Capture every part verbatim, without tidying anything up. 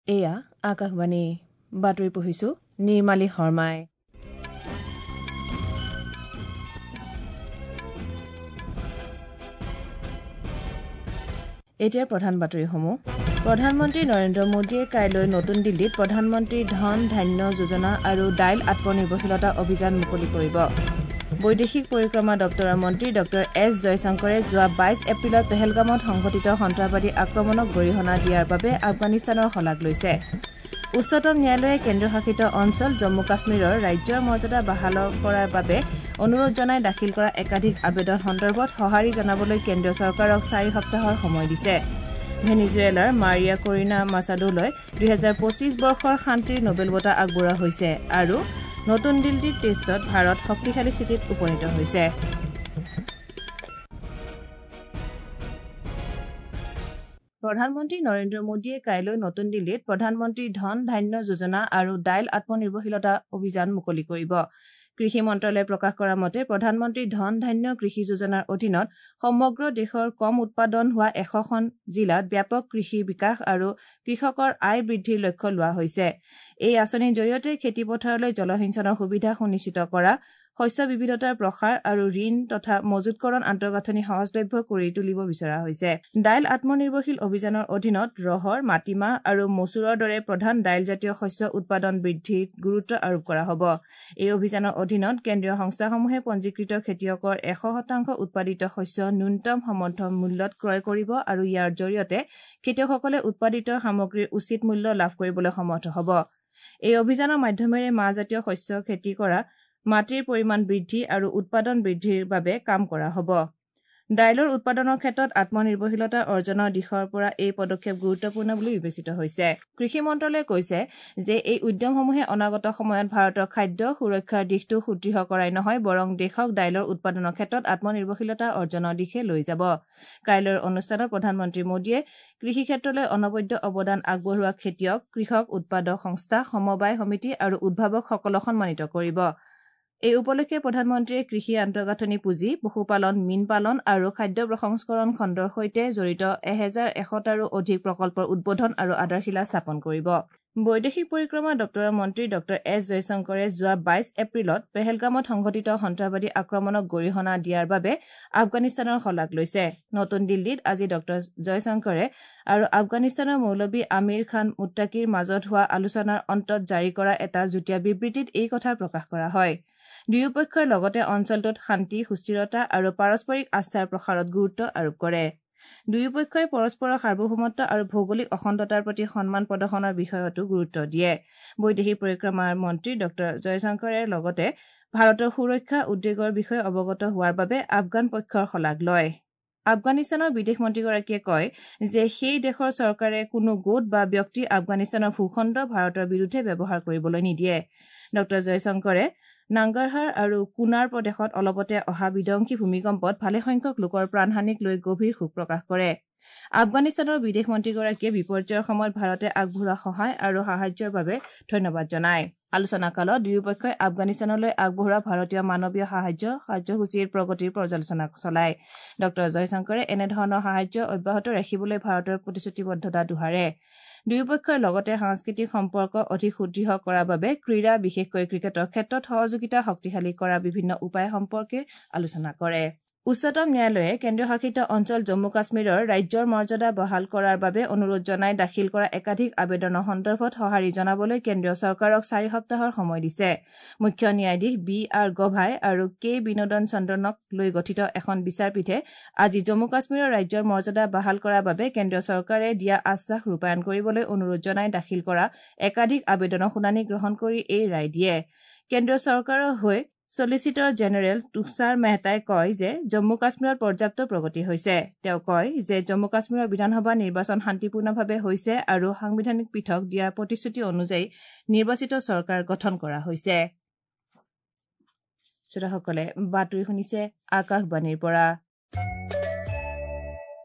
এয়া আকাশবাণী বাতৰি পঢ়িছো নিৰ্মালী শৰ্মাই। এতিয়াৰ প্ৰধান বাতৰিসমূহ। প্ৰধানমন্ত্ৰী নৰেন্দ্ৰ মোদীয়ে কাইলৈ নতুন দিল্লীত প্ৰধানমন্ত্ৰী ধন ধান্য যোজনা আৰু দাইল আত্মনিৰ্ভৰশীলতা অভিযান মুকলি কৰিব। বৈদেশিক পৰিক্ৰমা দপ্তৰৰ মন্ত্ৰী ড এছ জয়শংকৰে যোৱা বাইছ এপ্ৰিলত পেহেলগামত সংঘটিত সন্ত্ৰাসবাদী আক্ৰমণক গৰিহণা দিয়াৰ বাবে আফগানিস্তানৰ শলাগ লৈছে। উচ্চতম ন্যায়ালয়ে কেন্দ্ৰীয় শাসিত অঞ্চল জম্মু কাশ্মীৰৰ ৰাজ্যৰ মৰ্যাদা বাহাল কৰাৰ বাবে অনুৰোধ জনাই দাখিল কৰা একাধিক আবেদন সন্দৰ্ভত সঁহাৰি জনাবলৈ কেন্দ্ৰীয় চৰকাৰক চাৰি সপ্তাহৰ সময় দিছে। ভেনিজুৱেলাৰ মাৰিয়া কৰিনা মাছাডোলৈ দুহেজাৰ পঁচিছ বৰ্ষৰ শান্তিৰ নোবেল বঁটা আগবঢ়োৱা হৈছে আৰু নতুন দিল্লীৰ টেষ্টত ভাৰত শক্তিশালী স্থিতিত উপনীত হৈছে। প্ৰধানমন্ত্ৰী নৰেন্দ্ৰ মোদীয়ে কাইলৈ নতুন দিল্লীত প্ৰধানমন্ত্ৰী ধন ধান্য যোজনা আৰু দাইল আত্মনিৰ্ভৰশীলতা অভিযান মুকলি কৰিব। কৃষি মন্ত্ৰালয়ে প্ৰকাশ কৰা মতে প্ৰধানমন্ত্ৰী ধন ধান্য কৃষি যোজনাৰ অধীনত সমগ্ৰ দেশৰ কম উৎপাদন হোৱা এশখন জিলাত ব্যাপক কৃষি বিকাশ আৰু কৃষকৰ আয় বৃদ্ধিৰ লক্ষ্য লোৱা হৈছে। এই আঁচনিৰ জৰিয়তে খেতিপথাৰলৈ জলসিঞ্চনৰ সুবিধা সুনিশ্চিত কৰা, শস্য বিবিধতাৰ প্ৰসাৰ আৰু ঋণ তথা মজুতকৰণ আন্তঃগাঁথনি সহজলভ্য কৰি তুলিব বিচৰা হৈছে। দাইল আত্মনিৰ্ভৰশীল অভিযানৰ অধীনত ৰহৰ, মাটিমাহ আৰু মচুৰৰ দৰে প্ৰধান দাইলজাতীয় শস্য উৎপাদন বৃদ্ধিত গুৰুত্ব আৰোপ কৰা হ'ব। এই অভিযানৰ অধীনত কেন্দ্ৰীয় সংস্থাসমূহে পঞ্জীকৃত খেতিয়কৰ এশ শতাংশ উৎপাদিত শস্য ন্যূনতম সমৰ্থন মূল্যত ক্ৰয় কৰিব আৰু ইয়াৰ জৰিয়তে খেতিয়কসকলে উৎপাদিত সামগ্ৰীৰ উচিত মূল্য লাভ কৰিবলৈ সমৰ্থ হ'ব। এই অভিযানৰ মাধ্যমেৰে মাহজাতীয় শস্য খেতি কৰা, মাটিৰ পৰিমাণ বৃদ্ধি আৰু উৎপাদন বৃদ্ধিৰ বাবে কাম কৰা হ'ব। দাইলৰ উৎপাদনৰ ক্ষেত্ৰত আত্মনিৰ্ভৰশীলতা অৰ্জনৰ দিশৰ পৰা এই পদক্ষেপ গুৰুত্বপূৰ্ণ বুলি বিবেচিত হৈছে। কৃষি মন্ত্ৰালয়ে কৈছে যে এই উদ্যমসমূহে অনাগত সময়ত ভাৰতৰ খাদ্য সুৰক্ষাৰ দিশটো সুদৃঢ় কৰাই নহয়, বৰং দেশক দাইলৰ উৎপাদনৰ ক্ষেত্ৰত আত্মনিৰ্ভৰশীলতা অৰ্জনৰ দিশে লৈ যাব। কাইলৈৰ অনুষ্ঠানত প্ৰধানমন্ত্ৰী মোদীয়ে কৃষি ক্ষেত্ৰলৈ অনবদ্য অৱদান আগবঢ়োৱা খেতিয়ক, কৃষক, উৎপাদক সংস্থা, সমবায় সমিতি আৰু উদ্ভাৱকসকলক সন্মানিত কৰিব। এই উপলক্ষে প্ৰধানমন্ত্ৰীয়ে কৃষি আন্তঃগাঁথনি পুঁজি, পশুপালন, মীন পালন আৰু খাদ্য প্ৰসংস্কৰণ খণ্ডৰ সৈতে জড়িত এহেজাৰ এশটাৰো অধিক প্ৰকল্পৰ উদ্বোধন আৰু আধাৰশিলা স্থাপন কৰিব। বৈদেশিক পৰিক্ৰমা দপ্তৰৰ মন্ত্ৰী ড এছ জয়শংকৰে যোৱা বাইছ এপ্ৰিলত পেহেলগামত সংঘটিত সন্ত্ৰাসবাদী আক্ৰমণক গৰিহণা দিয়াৰ বাবে আফগানিস্তানৰ শলাগ লৈছে। নতুন দিল্লীত আজি ড জয়শংকৰে আৰু আফগানিস্তানৰ মৌলবী আমিৰ খান মুট্টাকিৰ মাজত হোৱা আলোচনাৰ অন্তত জাৰি কৰা এটা যুটীয়া বিবৃতিত এই কথা প্ৰকাশ কৰা হয়। দুয়োপক্ষই লগতে অঞ্চলটোত শান্তি, সুস্থিৰতা আৰু পাৰস্পৰিক আস্থাৰ প্ৰসাৰত গুৰুত্ব আৰোপ কৰে। দুয়োপক্ষই পৰস্পৰৰ সাৰ্বভৌমত্ব আৰু ভৌগোলিক অখণ্ডতাৰ প্ৰতি সন্মান প্ৰদৰ্শনৰ বিষয়তো গুৰুত্ব দিয়ে। বৈদেশিক পৰিক্ৰমা মন্ত্ৰী ড জয়শংকৰে লগতে ভাৰতৰ সুৰক্ষা উদ্বেগৰ বিষয়ে অৱগত হোৱাৰ বাবে আফগান পক্ষৰ শলাগ লয়। আফগানিস্তানৰ বিদেশ মন্ত্ৰীগৰাকীয়ে কয় যে সেই দেশৰ চৰকাৰে কোনো গোট বা ব্যক্তি আফগানিস্তানৰ ভূখণ্ড ভাৰতৰ বিৰুদ্ধে ব্যৱহাৰ কৰিবলৈ নিদিয়ে। ড জয়শংকৰে নাংগাৰহাৰ আৰু কুনাৰ প্ৰদেশত অলপতে অহা বিধ্বংসী ভূমিকম্পত ভালেসংখ্যক লোকৰ প্ৰাণহানিক লৈ গভীৰ শোক প্ৰকাশ কৰে। আফগানিস্তানৰ বিদেশ মন্ত্ৰীগৰাকীয়ে বিপৰ্যয়ৰ সময়ত ভাৰতে আগবঢ়োৱা সহায় আৰু সাহায্যৰ বাবে ধন্যবাদ জনায়। আলোচনা কালত দুয়োপক্ষই আফগানিস্তানলৈ আগবঢ়োৱা ভাৰতীয় মানৱীয় সাহায্য কাৰ্যসূচীৰ প্ৰগতিৰ পৰ্যালোচনা চলায়। ড জয়শংকৰে এনেধৰণৰ সাহায্য অব্যাহত ৰাখিবলৈ ভাৰতৰ প্ৰতিশ্ৰুতিবদ্ধতা দোহাৰে। দুয়োপক্ষই লগতে সাংস্কৃতিক সম্পৰ্ক অধিক সুদৃঢ় কৰাৰ বাবে ক্ৰীড়া, বিশেষকৈ ক্ৰিকেটৰ ক্ষেত্ৰত সহযোগিতা শক্তিশালী কৰা বিভিন্ন উপায় সম্পৰ্কে আলোচনা কৰে। উচ্চতম ন্যায়ালয়ে কেন্দ্ৰীয় শাসিত অঞ্চল জম্মু কাশ্মীৰৰ ৰাজ্যৰ মৰ্যাদা বহাল কৰাৰ বাবে অনুৰোধ জনাই দাখিল কৰা একাধিক আবেদনৰ সন্দৰ্ভত সঁহাৰি জনাবলৈ কেন্দ্ৰীয় চৰকাৰক চাৰি সপ্তাহৰ সময় দিছে। মুখ্য ন্যায়াধীশ বি আৰ গভাই আৰু কে বিনোদন চন্দ্ৰনক লৈ গঠিত এখন বিচাৰপীঠে আজি জম্মু কাশ্মীৰৰ ৰাজ্যৰ মৰ্যাদা বাহাল কৰাৰ বাবে কেন্দ্ৰীয় চৰকাৰে দিয়া আশ্বাস ৰূপায়ণ কৰিবলৈ অনুৰোধ জনাই দাখিল কৰা একাধিক আবেদনৰ শুনানি গ্ৰহণ কৰি এই ৰায় দিয়ে। কেন্দ্ৰীয় চৰকাৰৰ হৈ চলিচিটৰ জেনেৰেল তুষাৰ মেহতাই কয় যে জম্মু কাশ্মীৰত পৰ্যাপ্ত প্ৰগতি হৈছে। তেওঁ কয় যে জম্মু কাশ্মীৰৰ বিধানসভা নিৰ্বাচন শান্তিপূৰ্ণভাৱে হৈছে আৰু সাংবিধানিক পীঠক দিয়া প্ৰতিশ্ৰুতি অনুযায়ী নিৰ্বাচিত চৰকাৰ গঠন কৰা হৈছে। শ্ৰোতাসকলে বাতৰি শুনিছে আকাশবাণীৰ পৰা।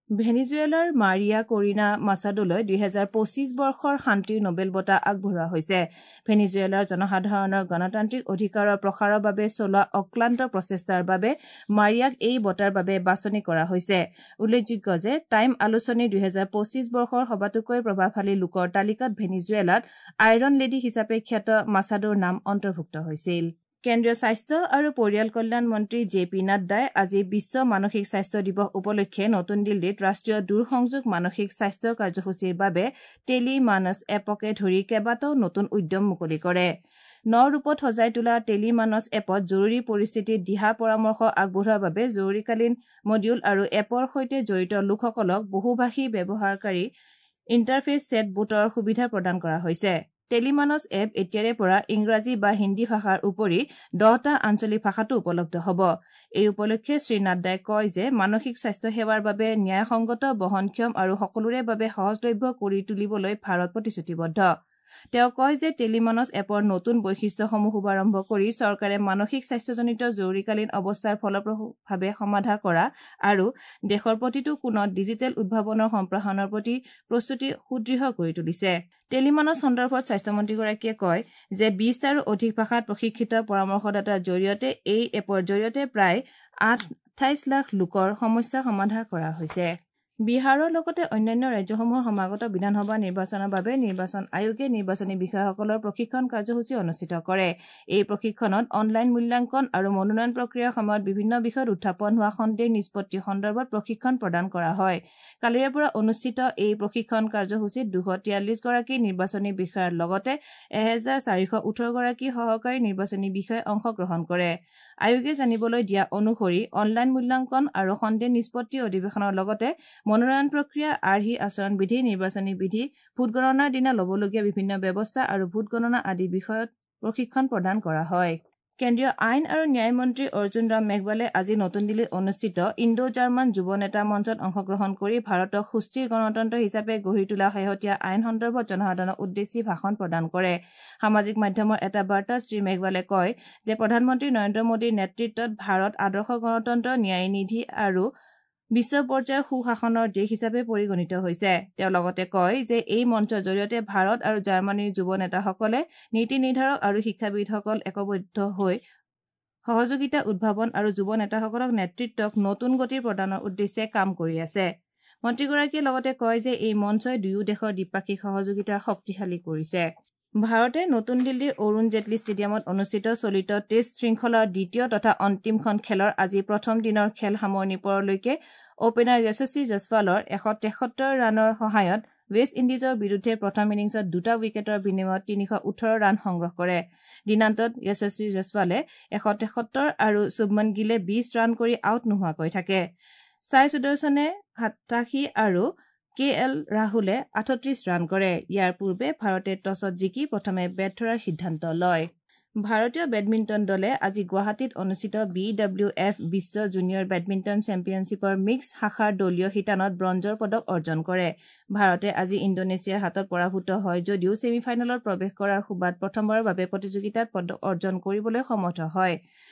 ভেনিজুৱেলাৰ মাৰিয়া কৰিনা মাছাডোলৈ দুই হাজাৰ পঁচিছ বৰ্ষৰ শান্তিৰ নোবেল বঁটা আগবঢ়োৱা হৈছে। ভেনিজুৱেলাৰ জনসাধাৰণৰ গণতান্ত্ৰিক অধিকাৰৰ প্ৰসাৰৰ বাবে চলোৱা অক্লান্ত প্ৰচেষ্টাৰ বাবে মাৰিয়াক এই বঁটাৰ বাবে বাছনি কৰা হৈছে। উল্লেখযোগ্য যে টাইম আলোচনীৰ দুই হাজাৰ পঁচিছ বৰ্ষৰ সবাতোকৈ প্ৰভাৱশালী লোকৰ তালিকাত ভেনিজুৱেলাত আইৰণ লেডী হিচাপে খ্যাত মাছাডোৰ নাম অন্তৰ্ভুক্ত হৈছিল। কেন্দ্ৰীয় স্বাস্থ্য আৰু পৰিয়াল কল্যাণ মন্ত্ৰী জে পি নাড্ডাই আজি বিশ্ব মানসিক স্বাস্থ্য দিৱস উপলক্ষে নতুন দিল্লীত ৰাষ্ট্ৰীয় দূৰসংযোগ মানসিক স্বাস্থ্য কাৰ্যসূচীৰ বাবে টেলি মানস এপকে ধৰি কেইবাটাও নতুন উদ্যম মুকলি কৰে। ন ৰূপত সজাই তোলা টেলি মানস এপত জৰুৰী পৰিস্থিতিত দিহা পৰামৰ্শ আগবঢ়োৱাৰ বাবে জৰুৰীকালীন মডিউল আৰু এপৰ সৈতে জড়িত লোকসকলক বহুভাষী ব্যৱহাৰকাৰী ইণ্টাৰফেচ ছেট বুটৰ সুবিধা প্ৰদান কৰা হৈছে। টেলিমানস এপ এতিয়াৰে পৰা ইংৰাজী বা হিন্দী ভাষাৰ উপৰি দহটা আঞ্চলিক ভাষাতো উপলব্ধ হ'ব। এই উপলক্ষে শ্ৰী নাড্ডাই কয় যে মানসিক স্বাস্থ্য সেৱাৰ বাবে ন্যায়সংগত, বহনক্ষম আৰু সকলোৰে বাবে সহজলভ্য কৰি তুলিবলৈ ভাৰত প্ৰতিশ্ৰুতিবদ্ধ। তেওঁ কয় যে টেলিমানস এপৰ নতুন বৈশিষ্ট্যসমূহ শুভাৰম্ভ কৰি চৰকাৰে মানসিক স্বাস্থ্যজনিত জৰুৰীকালীন অৱস্থাৰ ফলপ্ৰসূভাৱে সমাধা কৰা আৰু দেশৰ প্ৰতিটো কোণত ডিজিটেল উদ্ভাৱনৰ সম্প্ৰসাৰণৰ প্ৰতি প্ৰস্তুতি সুদৃঢ় কৰি তুলিছে। টেলিমানস সন্দৰ্ভত স্বাস্থ্যমন্ত্ৰীগৰাকীয়ে কয় যে বিশটাৰো অধিক ভাষাত প্ৰশিক্ষিত পৰামৰ্শদাতাৰ জৰিয়তে এই এপৰ জৰিয়তে প্ৰায় আঠাইছ লাখ লোকৰ সমস্যা সমাধা কৰা হৈছে। বিহাৰৰ লগতে অন্যান্য ৰাজ্যসমূহৰ সমাগত বিধানসভা নিৰ্বাচনৰ বাবে নিৰ্বাচন আয়োগে নিৰ্বাচনী বিষয়াসকলৰ প্ৰশিক্ষণ কাৰ্যসূচী অনুষ্ঠিত কৰে। এই প্ৰশিক্ষণত অনলাইন মূল্যাংকন আৰু মনোনয়ন প্ৰক্ৰিয়াৰ সময়ত বিভিন্ন বিষয়ত উত্থাপন হোৱা সন্দেহ নিষ্পত্তি সন্দৰ্ভত প্ৰশিক্ষণ প্ৰদান কৰা হয়। কালিৰে পৰা অনুষ্ঠিত এই প্ৰশিক্ষণ কাৰ্যসূচীত দুশ তিয়াল্লিছ গৰাকী নিৰ্বাচনী বিষয়াৰ লগতে এহেজাৰ চাৰিশ ওঠৰ গৰাকী সহকাৰী নিৰ্বাচনী বিষয়াই অংশগ্ৰহণ কৰে। আয়োগে জানিবলৈ দিয়া অনুসৰি অনলাইন মূল্যাংকন আৰু সন্দেহ নিষ্পত্তি অধিৱেশনৰ লগতে মনোনয়ন প্ৰক্ৰিয়া, আৰ্হি আচৰণ বিধি, নিৰ্বাচনী বিধি, ভোটগণনাৰ দিনা ল'বলগীয়া বিভিন্ন ব্যৱস্থা আৰু ভোটগণনা আদি বিষয়ত প্ৰশিক্ষণ প্ৰদান কৰা হয়। কেন্দ্ৰীয় আইন আৰু ন্যায় মন্ত্ৰী অৰ্জুন ৰাম মেঘৱালে আজি নতুন দিল্লীত অনুষ্ঠিত ইণ্ডো জাৰ্মান যুৱ নেতা মঞ্চত অংশগ্ৰহণ কৰি ভাৰতক সুস্থিৰ গণতন্ত্ৰ হিচাপে গঢ়ি তোলা শেহতীয়া আইন সন্দৰ্ভত জনসাধাৰণক উদ্দেশ্যি ভাষণ প্ৰদান কৰে। সামাজিক মাধ্যমৰ এটা বাৰ্তাত শ্ৰী মেঘৱালে কয় যে প্ৰধানমন্ত্ৰী নৰেন্দ্ৰ মোদীৰ নেতৃত্বত ভাৰত আদৰ্শ গণতন্ত্ৰ, ন্যায়নিধি আৰু বিশ্ব পৰ্যায়ৰ সুশাসনৰ দেশ হিচাপে পৰিগণিত হৈছে। তেওঁ লগতে কয় যে এই মঞ্চৰ জৰিয়তে ভাৰত আৰু জাৰ্মানীৰ যুৱ নেতাসকলে নীতি নিৰ্ধাৰক আৰু শিক্ষাবিদসকল একবদ্ধ হৈ সহযোগিতা, উদ্ভাৱন আৰু যুৱ নেতাসকলক নেতৃত্বক নতুন গতি প্ৰদানৰ উদ্দেশ্যে কাম কৰি আছে। মন্ত্ৰীগৰাকীয়ে লগতে কয় যে এই মঞ্চই দুয়ো দেশৰ দ্বিপাক্ষিক সহযোগিতা শক্তিশালী কৰিছে। ভাৰতে নতুন দিল্লীৰ অৰুণ জেটলী ষ্টেডিয়ামত অনুষ্ঠিত চলিত টেষ্ট শৃংখলাৰ দ্বিতীয় তথা অন্তিমখন খেলৰ আজি প্ৰথম দিনৰ খেল সামৰণি পৰলৈকে অপেনাৰ যশস্বী জয়ছৱালৰ এশ তেসত্তৰ ৰানৰ সহায়ত ৱেষ্ট ইণ্ডিজৰ বিৰুদ্ধে প্ৰথম ইনিংছত দুটা উইকেটৰ বিনিময়ত তিনিশ ওঠৰ ৰান সংগ্ৰহ কৰে। দিনান্তত যশস্বী জয়ছৱালে এশ তেসত্তৰ আৰু শুভমন গিলে বিশ ৰান কৰি আউট নোহোৱাকৈ থাকে। সাই সুদৰ্শনে সাতাশী আৰু কে এল ৰাহুলে আঠত্ৰিশ ৰান কৰে। ইয়াৰ পূৰ্বে ভাৰতে টছত জিকি প্ৰথমে বেট ধৰাৰ সিদ্ধান্ত লয়। ভাৰতীয় বেডমিণ্টন দলে আজি গুৱাহাটীত অনুষ্ঠিত বি ডব্লিউ এফ বিশ্ব জুনিয়ৰ বেডমিণ্টন চেম্পিয়নশ্বিপৰ মিক্স শাখাৰ দলীয় শিতানত ব্ৰঞ্জৰ পদক অৰ্জন কৰে। ভাৰতে আজি ইণ্ডোনেছিয়াৰ হাতত পৰাভূত হয় যদিও ছেমি ফাইনেলত প্ৰৱেশ কৰাৰ সুবাদ প্ৰথমবাৰৰ বাবে প্ৰতিযোগিতাত পদক অৰ্জন কৰিবলৈ সমৰ্থ হয়।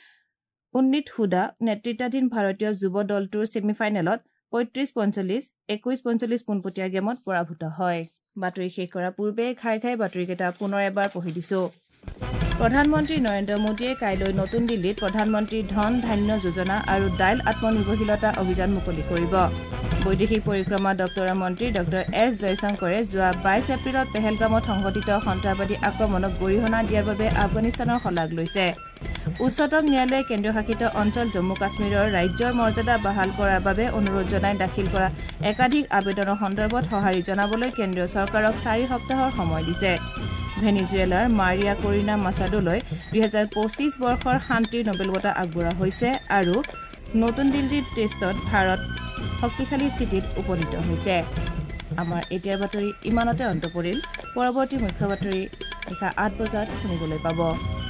উন্নীত হুদা নেতৃত্বাধীন ভাৰতীয় যুৱ দলটোৰ ছেমি ফাইনেলত পঁয়ত্ৰিশ পঞ্চল্লিশ, একৈশ পঞ্চল্লিশ পোনপটীয়া গেমত পৰাভূত হয়। বাতৰি শেষ কৰাৰ পূৰ্বে ঘাই ঘাই বাতৰিকেইটা পুনৰ এবাৰ পঢ়ি দিছো। প্ৰধানমন্ত্ৰী নৰেন্দ্ৰ মোদীয়ে কাইলৈ নতুন দিল্লীত প্ৰধানমন্ত্ৰী ধন ধান্য যোজনা আৰু ডাইল আত্মনিৰ্ভৰশীলতা অভিযান মুকলি কৰিব। বৈদেশিক পৰিক্ৰমা দপ্তৰৰ মন্ত্ৰী ডক্টৰ এছ জয়শংকৰে যোৱা বাইছ এপ্ৰিলত পেহেলগামত সংঘটিত সন্ত্ৰাসবাদী আক্ৰমণক গৰিহণা দিয়াৰ বাবে আফগানিস্তানৰ শলাগ লৈছে। উচ্চতম ন্যায়ালয়ে কেন্দ্ৰীয় শাসিত অঞ্চল জম্মু কাশ্মীৰৰ ৰাজ্যৰ মৰ্যাদা বাহাল কৰাৰ বাবে অনুৰোধ জনাই দাখিল কৰা একাধিক আবেদনৰ সন্দৰ্ভত সঁহাৰি জনাবলৈ কেন্দ্ৰীয় চৰকাৰক চাৰি সপ্তাহৰ সময় দিছে। ভেনিজুৱেলাৰ মাৰিয়া কৰিনা মাছাডোলৈ দুই হাজাৰ পঁচিছ বৰ্ষৰ শান্তিৰ নোবেল বঁটা আগবঢ়োৱা হৈছে আৰু নতুন দিল্লীৰ টেষ্টত ভাৰত শক্তিশালী স্থিতিত উপনীত হৈছে। আমাৰ এতিয়াৰ বাতৰি ইমানতে অন্ত পৰিল। পৰৱৰ্তী মুখ্য বাতৰি নিশা আঠ বজাত শুনিবলৈ পাব।